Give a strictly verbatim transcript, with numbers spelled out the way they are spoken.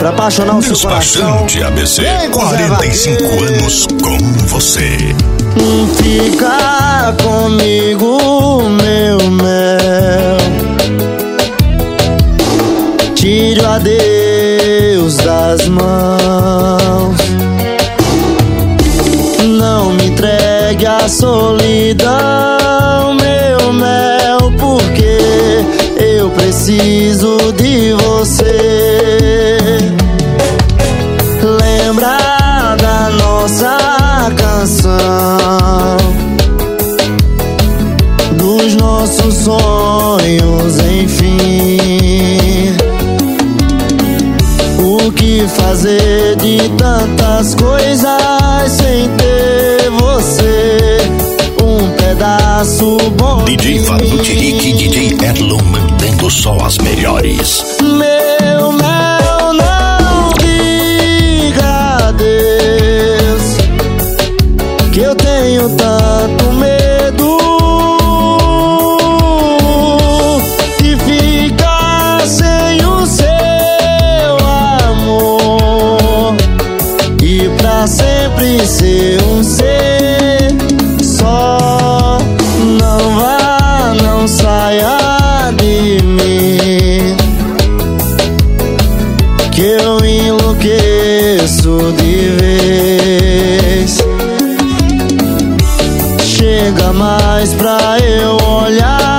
pra apaixonar o seu coração. Despachante A B C, quarenta e cinco anos com você. Fica comigo, meu mel. Tire o adeus das mãos. Não me entregue à solidão, meu mel, porque eu preciso de você. Lembra da nossa canção, dos nossos sonhos, enfim. O que fazer de tantas coisas sem ter você? Um pedaço bom. D J Vanucci Rick e D J Erlon mantendo só as melhores. Meu mel, não diga adeus, que eu tenho tanto medo de ficar sem o seu amor e pra sempre ser um ser só. Não vá, não saia de mim, que eu enlouqueço de vez. Chega mais pra eu olhar